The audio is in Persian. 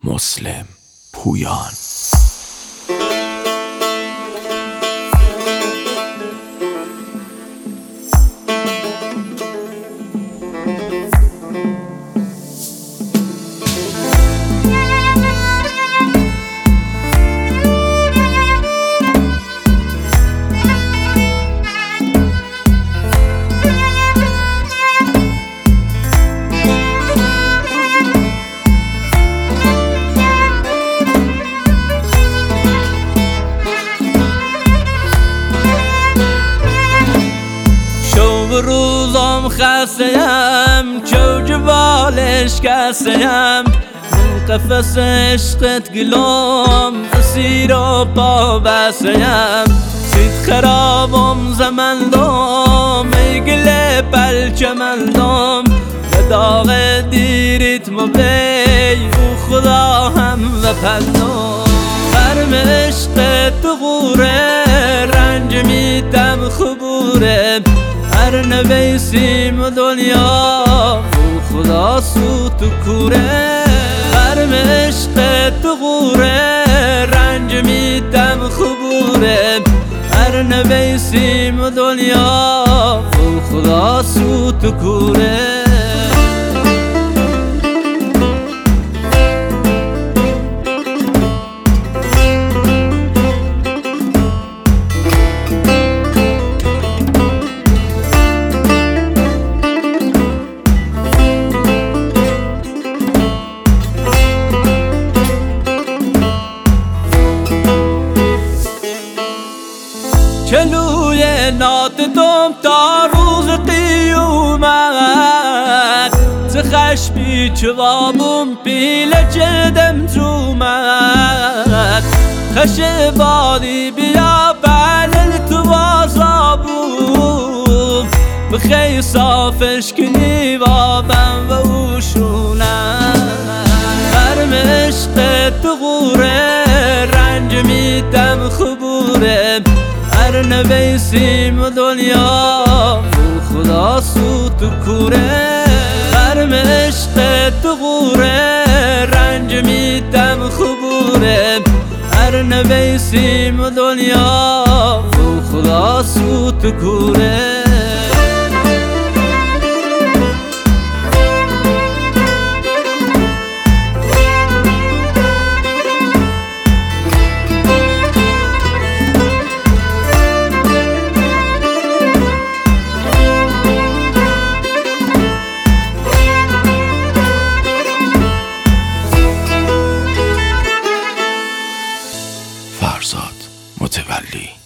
مسلم پویان. روزم خسته‌ام چوج بالش کسته‌ام قفس عشقت گلم اسیر و پا بسته‌ام سید خرابم زمندم ای گل پلچمندم به داغ دیریت مبی او خدا هم و پندم برم عشقت غوره رنج میتم خبوره هر نویسیم دنیا او خدا سوت و کوره برم عشقت غوره رنج میتم خبوره هر نویسیم دنیا او خدا سوت و کوره چلوی ناتتم تا روز قیومت چه خشبی چوابم پیل جدم زومت خش بادی بیا بلل تو بازابوم بخی صافش کنی بابم و اوشونم برم عشقت غوره رنج میتم خبوره هر نویسیم دنیا او خدا سوت و کوره برم عشقت غوره رنج میتم خبوره هر نویسیم دنیا او خدا سوت و کوره فرزاد متولی.